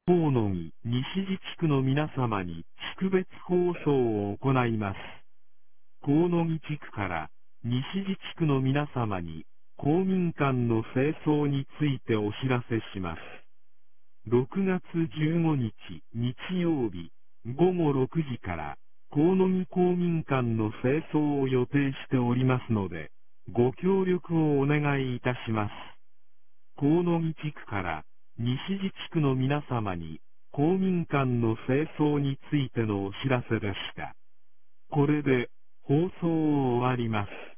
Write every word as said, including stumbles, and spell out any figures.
河野木西自地区の皆様に識別放送を行います。河野木地区から西自地区の皆様に公民館の清掃についてお知らせします。ろくがつじゅうごにち日曜日ごごろくじから河野木公民館の清掃を予定しておりますので、ご協力をお願いいたします。河野木地区から西自地区の皆様に公民館の清掃についてのお知らせでした。これで放送を終わります。